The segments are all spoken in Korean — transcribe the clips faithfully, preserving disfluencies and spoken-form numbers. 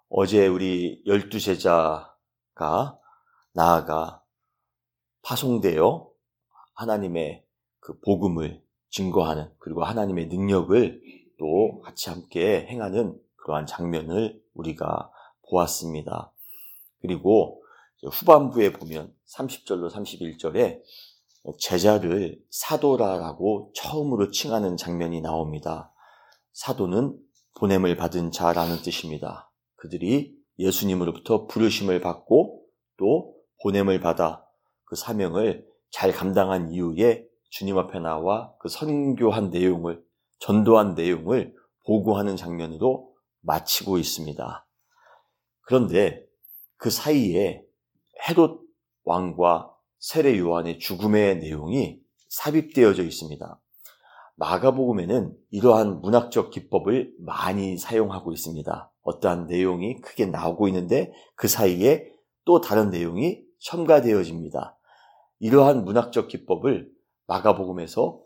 어제 우리 열두 제자가 나아가 파송되어 하나님의 그 복음을 증거하는, 그리고 하나님의 능력을 또 같이 함께 행하는 그러한 장면을 우리가 보았습니다. 그리고 후반부에 보면 삼십 절로 삼십일 절에 제자를 사도라라고 처음으로 칭하는 장면이 나옵니다. 사도는 보냄을 받은 자라는 뜻입니다. 그들이 예수님으로부터 부르심을 받고 또 보냄을 받아 그 사명을 잘 감당한 이후에 주님 앞에 나와 그 선교한 내용을, 전도한 내용을 보고하는 장면으로 마치고 있습니다. 그런데 그 사이에 헤롯 왕과 세례 요한의 죽음의 내용이 삽입되어져 있습니다. 마가복음에는 이러한 문학적 기법을 많이 사용하고 있습니다. 어떠한 내용이 크게 나오고 있는데 그 사이에 또 다른 내용이 첨가되어집니다. 이러한 문학적 기법을 마가복음에서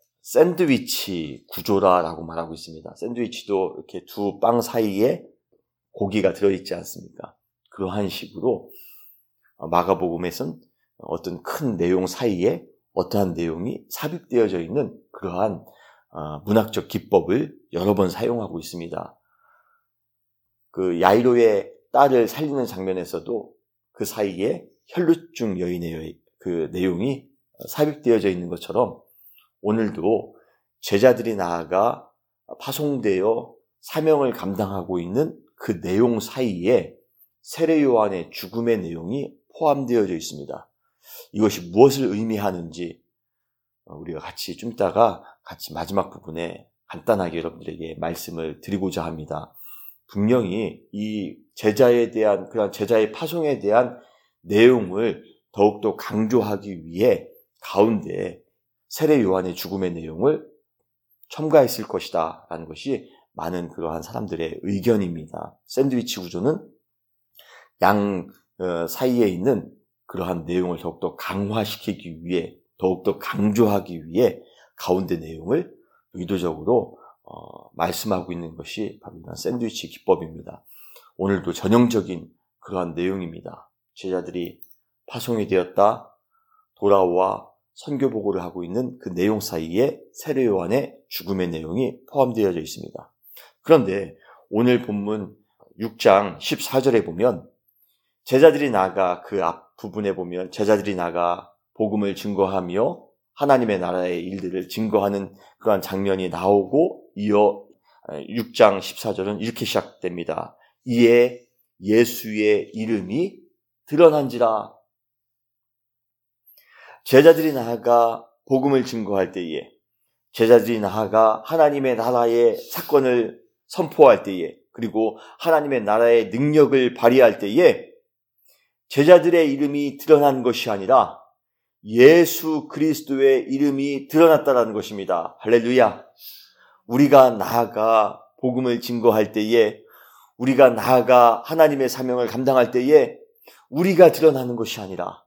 샌드위치 구조라고 말하고 있습니다. 샌드위치도 이렇게 두 빵 사이에 고기가 들어있지 않습니까? 그러한 식으로 마가복음에서는 어떤 큰 내용 사이에 어떠한 내용이 삽입되어져 있는 그러한 문학적 기법을 여러 번 사용하고 있습니다. 그 야이로의 딸을 살리는 장면에서도 그 사이에 혈루증 여인의 그 내용이 삽입되어져 있는 것처럼 오늘도 제자들이 나아가 파송되어 사명을 감당하고 있는 그 내용 사이에 세례 요한의 죽음의 내용이 포함되어져 있습니다. 이것이 무엇을 의미하는지 우리가 같이 좀 이따가 같이 마지막 부분에 간단하게 여러분들에게 말씀을 드리고자 합니다. 분명히 이 제자에 대한, 그런 제자의 파송에 대한 내용을 더욱더 강조하기 위해 가운데 세례 요한의 죽음의 내용을 첨가했을 것이다 라는 것이 많은 그러한 사람들의 의견입니다. 샌드위치 구조는 양 사이에 있는 그러한 내용을 더욱더 강화시키기 위해, 더욱더 강조하기 위해 가운데 내용을 의도적으로 어, 말씀하고 있는 것이 바로 이런 샌드위치 기법입니다. 오늘도 전형적인 그러한 내용입니다. 제자들이 파송이 되었다, 돌아와 선교 보고를 하고 있는 그 내용 사이에 세례 요한의 죽음의 내용이 포함되어져 있습니다. 그런데 오늘 본문 육 장 십사 절에 보면 제자들이 나아가, 그 앞 부분에 보면 제자들이 나아가 복음을 증거하며 하나님의 나라의 일들을 증거하는 그러한 장면이 나오고 이어 육 장 십사 절은 이렇게 시작됩니다. 이에 예수의 이름이 드러난지라. 제자들이 나아가 복음을 증거할 때에, 제자들이 나아가 하나님의 나라의 사건을 선포할 때에, 그리고 하나님의 나라의 능력을 발휘할 때에 제자들의 이름이 드러난 것이 아니라 예수 그리스도의 이름이 드러났다는 것입니다. 할렐루야. 우리가 나아가 복음을 증거할 때에, 우리가 나아가 하나님의 사명을 감당할 때에 우리가 드러나는 것이 아니라,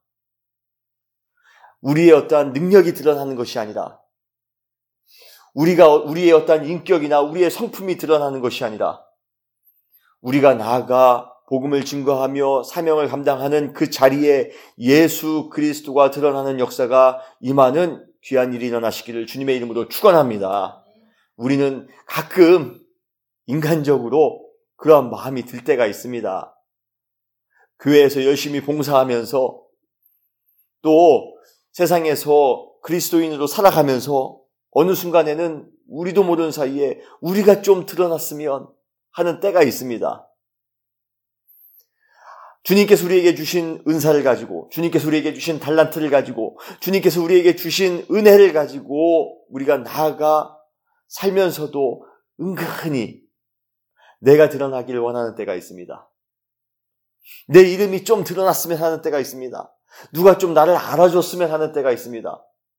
우리의 어떠한 능력이 드러나는 것이 아니라, 우리가 우리의 어떠한 인격이나 우리의 성품이 드러나는 것이 아니라, 우리가 나아가 복음을 증거하며 사명을 감당하는 그 자리에 예수 그리스도가 드러나는 역사가 임하는 귀한 일이 일어나시기를 주님의 이름으로 축원합니다. 우리는 가끔 인간적으로 그러한 마음이 들 때가 있습니다. 교회에서 열심히 봉사하면서 또 세상에서 그리스도인으로 살아가면서 어느 순간에는 우리도 모르는 사이에 우리가 좀 드러났으면 하는 때가 있습니다. 주님께서 우리에게 주신 은사를 가지고, 주님께서 우리에게 주신 달란트를 가지고, 주님께서 우리에게 주신 은혜를 가지고 우리가 나아가 살면서도 은근히 내가 드러나기를 원하는 때가 있습니다. 내 이름이 좀 드러났으면 하는 때가 있습니다. 누가 좀 나를 알아줬으면 하는 때가 있습니다.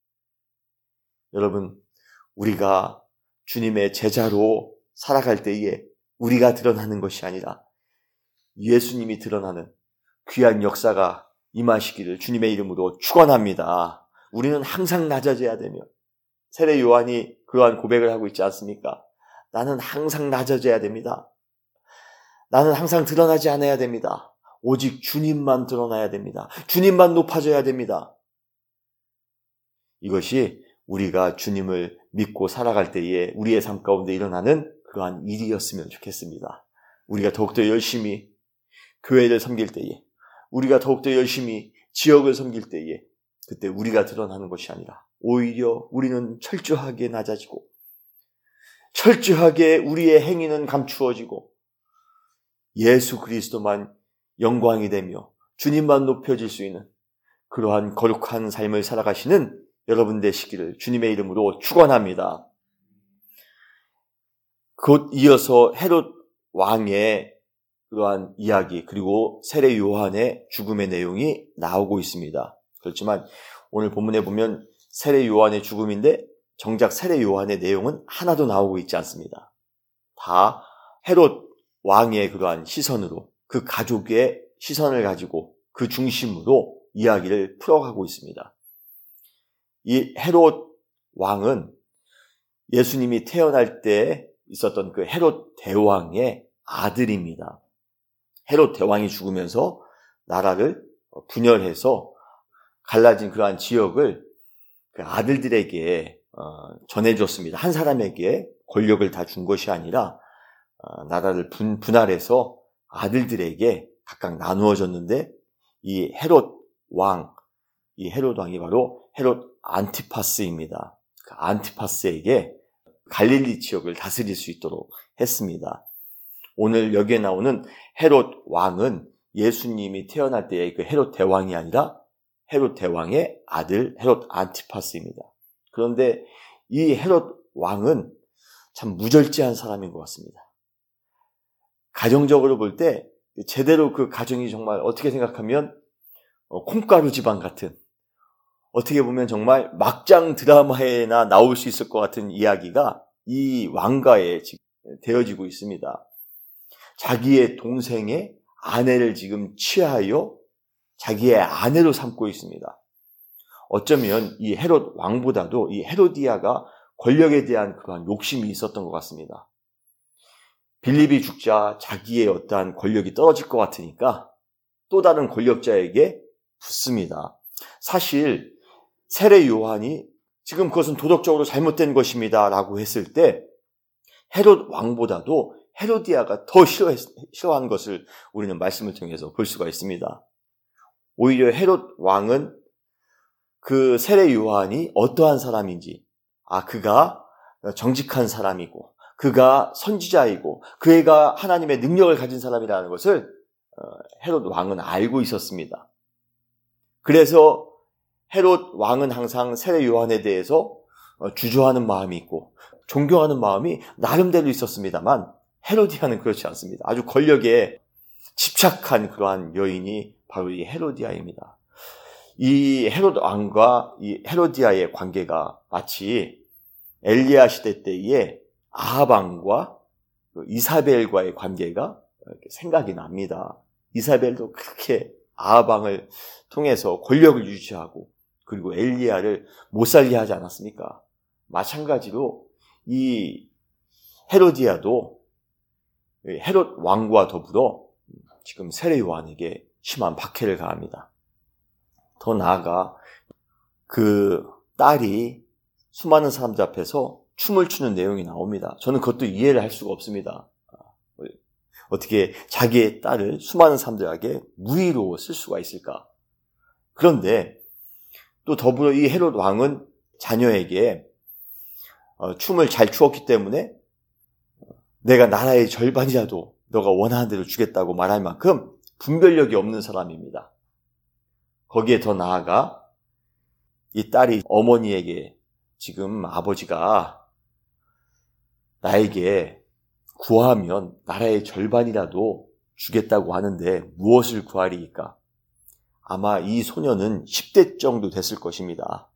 여러분, 우리가 주님의 제자로 살아갈 때에 우리가 드러나는 것이 아니라 예수님이 드러나는 귀한 역사가 임하시기를 주님의 이름으로 축원합니다. 우리는 항상 낮아져야 되며, 세례 요한이 그러한 고백을 하고 있지 않습니까? 나는 항상 낮아져야 됩니다. 나는 항상 드러나지 않아야 됩니다. 오직 주님만 드러나야 됩니다. 주님만 높아져야 됩니다. 이것이 우리가 주님을 믿고 살아갈 때에 우리의 삶 가운데 일어나는 그러한 일이었으면 좋겠습니다. 우리가 더욱더 열심히 교회를 섬길 때에, 우리가 더욱더 열심히 지역을 섬길 때에 그때 우리가 드러나는 것이 아니라 오히려 우리는 철저하게 낮아지고 철저하게 우리의 행위는 감추어지고 예수 그리스도만 영광이 되며 주님만 높여질 수 있는 그러한 거룩한 삶을 살아가시는 여러분 되시기를 주님의 이름으로 축원합니다. 곧 이어서 헤롯 왕의 그러한 이야기 그리고 세례 요한의 죽음의 내용이 나오고 있습니다. 그렇지만 오늘 본문에 보면 세례 요한의 죽음인데 정작 세례 요한의 내용은 하나도 나오고 있지 않습니다. 다 헤롯 왕의 그러한 시선으로 그 가족의 시선을 가지고 그 중심으로 이야기를 풀어가고 있습니다. 이 헤롯 왕은 예수님이 태어날 때 있었던 그 헤롯 대왕의 아들입니다. 헤롯 대왕이 죽으면서 나라를 분열해서 갈라진 그러한 지역을 그 아들들에게 전해줬습니다. 한 사람에게 권력을 다 준 것이 아니라 나라를 분, 분할해서 아들들에게 각각 나누어졌는데 이 헤롯 왕, 이 헤롯 왕이 바로 헤롯 안티파스입니다. 그 안티파스에게 갈릴리 지역을 다스릴 수 있도록 했습니다. 오늘 여기에 나오는 헤롯 왕은 예수님이 태어날 때의 그 헤롯 대왕이 아니라 헤롯 대왕의 아들 헤롯 안티파스입니다. 그런데 이 헤롯 왕은 참 무절제한 사람인 것 같습니다. 가정적으로 볼 때 제대로 그 가정이 정말 어떻게 생각하면 콩가루 집안 같은, 어떻게 보면 정말 막장 드라마에나 나올 수 있을 것 같은 이야기가 이 왕가에 지금 되어지고 있습니다. 자기의 동생의 아내를 지금 취하여 자기의 아내로 삼고 있습니다. 어쩌면 이 헤롯 왕보다도 이 헤로디아가 권력에 대한 그러한 욕심이 있었던 것 같습니다. 빌립이 죽자 자기의 어떠한 권력이 떨어질 것 같으니까 또 다른 권력자에게 붙습니다. 사실 세례 요한이 지금 그것은 도덕적으로 잘못된 것입니다 라고 했을 때 헤롯 왕보다도 헤로디아가 더 싫어했, 싫어한 것을 우리는 말씀을 통해서 볼 수가 있습니다. 오히려 헤롯 왕은 그 세례 요한이 어떠한 사람인지, 아, 그가 정직한 사람이고 그가 선지자이고 그 애가 하나님의 능력을 가진 사람이라는 것을 헤롯 왕은 알고 있었습니다. 그래서 헤롯 왕은 항상 세례 요한에 대해서 주저하는 마음이 있고 존경하는 마음이 나름대로 있었습니다만 헤로디아는 그렇지 않습니다. 아주 권력에 집착한 그러한 여인이 바로 이 헤로디아입니다. 이 헤롯 왕과 이 헤로디아의 관계가 마치 엘리야 시대 때의 아합 왕과 이사벨과의 관계가 생각이 납니다. 이사벨도 그렇게 아합 왕을 통해서 권력을 유지하고 그리고 엘리야를 못 살게 하지 않았습니까? 마찬가지로 이 헤로디아도 헤롯 왕과 더불어 지금 세례 요한에게 심한 박해를 가합니다. 더 나아가 그 딸이 수많은 사람들 앞에서 춤을 추는 내용이 나옵니다. 저는 그것도 이해를 할 수가 없습니다. 어떻게 자기의 딸을 수많은 사람들에게 무의로 쓸 수가 있을까? 그런데 또 더불어 이 헤롯 왕은 자녀에게 춤을 잘 추었기 때문에 내가 나라의 절반이라도 너가 원하는 대로 주겠다고 말할 만큼 분별력이 없는 사람입니다. 거기에 더 나아가 이 딸이 어머니에게 지금 아버지가 나에게 구하면 나라의 절반이라도 주겠다고 하는데 무엇을 구하리이까? 아마 이 소녀는 십 대 정도 됐을 것입니다.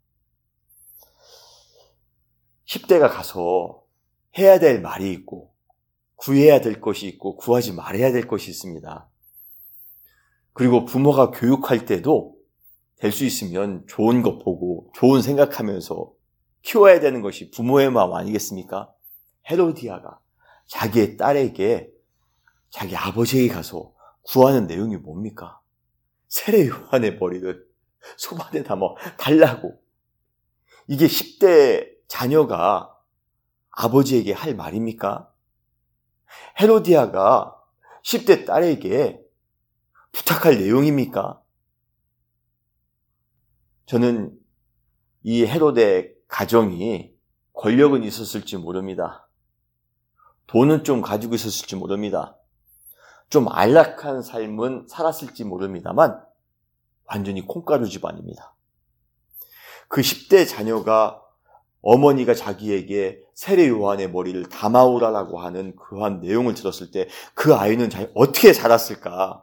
십 대가 가서 해야 될 말이 있고 구해야 될 것이 있고 구하지 말아야 될 것이 있습니다. 그리고 부모가 교육할 때도 될 수 있으면 좋은 것 보고 좋은 생각하면서 키워야 되는 것이 부모의 마음 아니겠습니까? 헤로디아가 자기의 딸에게 자기 아버지에게 가서 구하는 내용이 뭡니까? 세례 요한의 머리를 소반에 담아 달라고. 이게 십 대 자녀가 아버지에게 할 말입니까? 헤로디아가 십 대 딸에게 부탁할 내용입니까? 저는 이 헤로데 가정이 권력은 있었을지 모릅니다. 돈은 좀 가지고 있었을지 모릅니다. 좀 안락한 삶은 살았을지 모릅니다만 완전히 콩가루 집안입니다. 그 십 대 자녀가 어머니가 자기에게 세례 요한의 머리를 담아오라라고 하는 그러한 내용을 들었을 때 그 아이는 어떻게 자랐을까?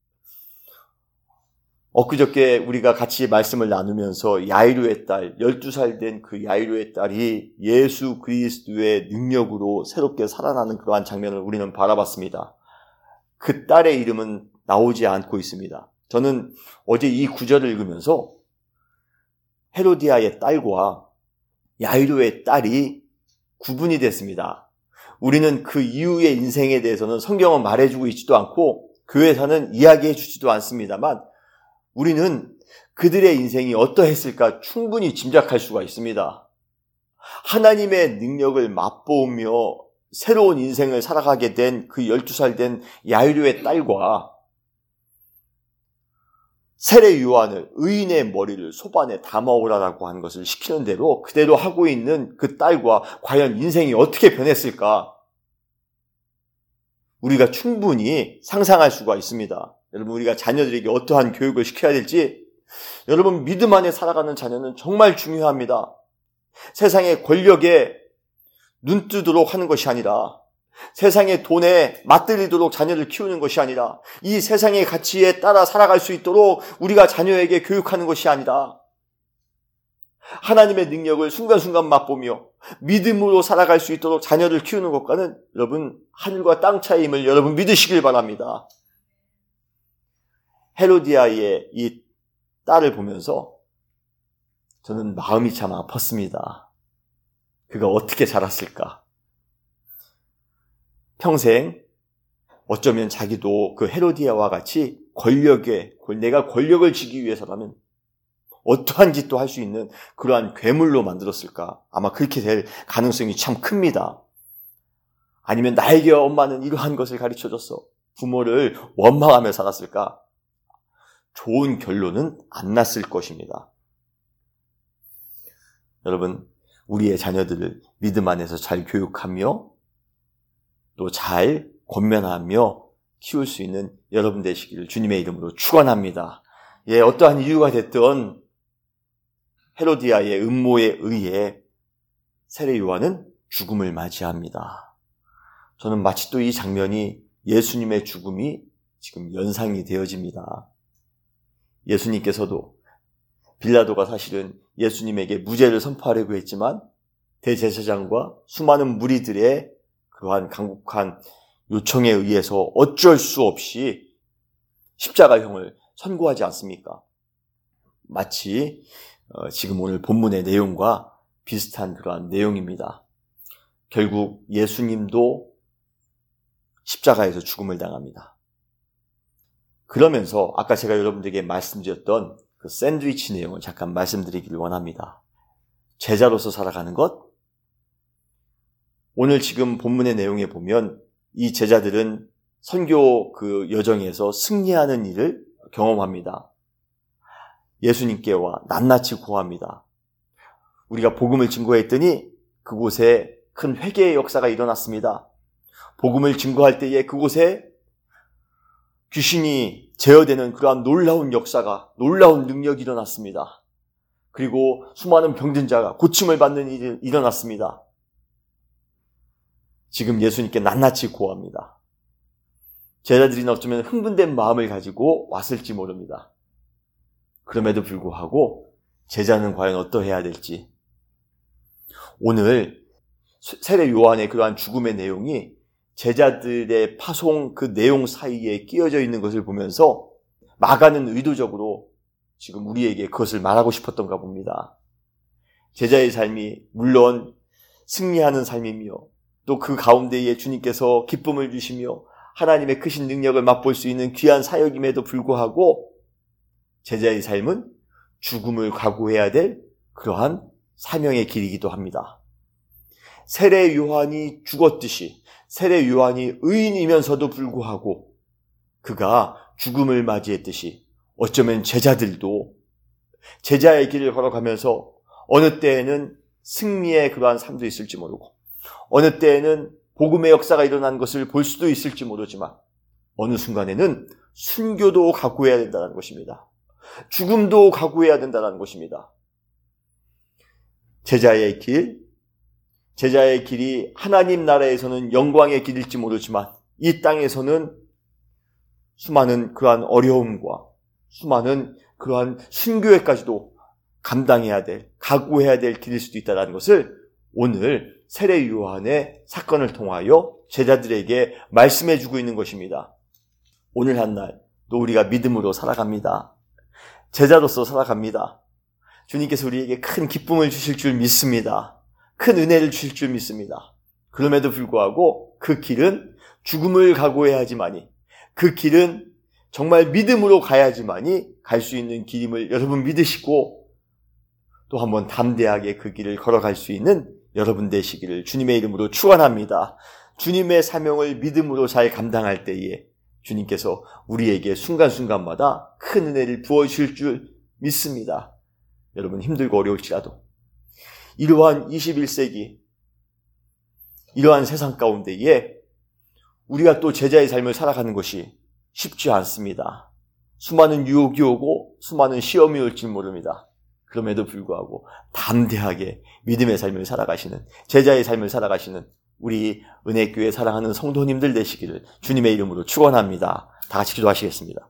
엊그저께 우리가 같이 말씀을 나누면서 야이로의 딸, 열두 살 된 그 야이로의 딸이 예수 그리스도의 능력으로 새롭게 살아나는 그러한 장면을 우리는 바라봤습니다. 그 딸의 이름은 나오지 않고 있습니다. 저는 어제 이 구절을 읽으면서 헤로디아의 딸과 야이로의 딸이 구분이 됐습니다. 우리는 그 이후의 인생에 대해서는 성경은 말해주고 있지도 않고 교회에서는 이야기해 주지도 않습니다만 우리는 그들의 인생이 어떠했을까 충분히 짐작할 수가 있습니다. 하나님의 능력을 맛보며 새로운 인생을 살아가게 된 그 열두 살 된 야이로의 딸과 세례 요한을 의인의 머리를 소반에 담아오라라고 한 것을 시키는 대로 그대로 하고 있는 그 딸과 과연 인생이 어떻게 변했을까? 우리가 충분히 상상할 수가 있습니다. 여러분, 우리가 자녀들에게 어떠한 교육을 시켜야 될지, 여러분, 믿음 안에 살아가는 자녀는 정말 중요합니다. 세상의 권력에 눈뜨도록 하는 것이 아니라, 세상의 돈에 맞들리도록 자녀를 키우는 것이 아니라, 이 세상의 가치에 따라 살아갈 수 있도록 우리가 자녀에게 교육하는 것이 아니라, 하나님의 능력을 순간순간 맛보며 믿음으로 살아갈 수 있도록 자녀를 키우는 것과는 여러분, 하늘과 땅 차이임을 여러분 믿으시길 바랍니다. 헤로디아의 이 딸을 보면서 저는 마음이 참 아팠습니다. 그가 어떻게 자랐을까? 평생 어쩌면 자기도 그 헤로디아와 같이 권력에, 내가 권력을 쥐기 위해서라면 어떠한 짓도 할 수 있는 그러한 괴물로 만들었을까? 아마 그렇게 될 가능성이 참 큽니다. 아니면 나에게 엄마는 이러한 것을 가르쳐줬어. 부모를 원망하며 살았을까? 좋은 결론은 안 났을 것입니다. 여러분, 우리의 자녀들을 믿음 안에서 잘 교육하며 또 잘 권면하며 키울 수 있는 여러분 되시기를 주님의 이름으로 축원합니다. 예, 어떠한 이유가 됐든 헤로디아의 음모에 의해 세례 요한은 죽음을 맞이합니다. 저는 마치 또 이 장면이 예수님의 죽음이 지금 연상이 되어집니다. 예수님께서도 빌라도가 사실은 예수님에게 무죄를 선포하려고 했지만 대제사장과 수많은 무리들의 그러한 강국한 요청에 의해서 어쩔 수 없이 십자가형을 선고하지 않습니까? 마치 지금 오늘 본문의 내용과 비슷한 그러한 내용입니다. 결국 예수님도 십자가에서 죽음을 당합니다. 그러면서 아까 제가 여러분들에게 말씀드렸던 그 샌드위치 내용을 잠깐 말씀드리기를 원합니다. 제자로서 살아가는 것, 오늘 지금 본문의 내용에 보면 이 제자들은 선교 그 여정에서 승리하는 일을 경험합니다. 예수님께와 낱낱이 구합니다. 우리가 복음을 증거했더니 그곳에 큰 회개의 역사가 일어났습니다. 복음을 증거할 때에 그곳에 귀신이 제어되는 그러한 놀라운 역사가, 놀라운 능력이 일어났습니다. 그리고 수많은 병든 자가 고침을 받는 일이 일어났습니다. 지금 예수님께 낱낱이 고합니다. 제자들이 어쩌면 흥분된 마음을 가지고 왔을지 모릅니다. 그럼에도 불구하고 제자는 과연 어떠해야 될지, 오늘 세례 요한의 그러한 죽음의 내용이 제자들의 파송 그 내용 사이에 끼어져 있는 것을 보면서 마가는 의도적으로 지금 우리에게 그것을 말하고 싶었던가 봅니다. 제자의 삶이 물론 승리하는 삶이며 또 그 가운데에 주님께서 기쁨을 주시며 하나님의 크신 능력을 맛볼 수 있는 귀한 사역임에도 불구하고 제자의 삶은 죽음을 각오해야 될 그러한 사명의 길이기도 합니다. 세례 요한이 죽었듯이 세례 요한이 의인이면서도 불구하고 그가 죽음을 맞이했듯이 어쩌면 제자들도 제자의 길을 걸어가면서 어느 때에는 승리의 그러한 삶도 있을지 모르고 어느 때에는 복음의 역사가 일어난 것을 볼 수도 있을지 모르지만 어느 순간에는 순교도 각오해야 된다는 것입니다. 죽음도 각오해야 된다는 것입니다. 제자의 길, 제자의 길이 하나님 나라에서는 영광의 길일지 모르지만 이 땅에서는 수많은 그러한 어려움과 수많은 그러한 순교에까지도 감당해야 될, 각오해야 될 길일 수도 있다는 것을 오늘 세례 요한의 사건을 통하여 제자들에게 말씀해주고 있는 것입니다. 오늘 한날 또 우리가 믿음으로 살아갑니다. 제자로서 살아갑니다. 주님께서 우리에게 큰 기쁨을 주실 줄 믿습니다. 큰 은혜를 주실 줄 믿습니다. 그럼에도 불구하고 그 길은 죽음을 각오해야 하지만이 그 길은 정말 믿음으로 가야지만이 갈 수 있는 길임을 여러분 믿으시고 또 한번 담대하게 그 길을 걸어갈 수 있는 여러분 되시기를 주님의 이름으로 축원합니다. 주님의 사명을 믿음으로 잘 감당할 때에 주님께서 우리에게 순간순간마다 큰 은혜를 부어주실 줄 믿습니다. 여러분 힘들고 어려울지라도 이러한 이십일 세기 이러한 세상 가운데에 우리가 또 제자의 삶을 살아가는 것이 쉽지 않습니다. 수많은 유혹이 오고 수많은 시험이 올지 모릅니다. 그럼에도 불구하고 담대하게 믿음의 삶을 살아가시는 제자의 삶을 살아가시는 우리 은혜교회 사랑하는 성도님들 되시기를 주님의 이름으로 축원합니다. 다 같이 기도하시겠습니다.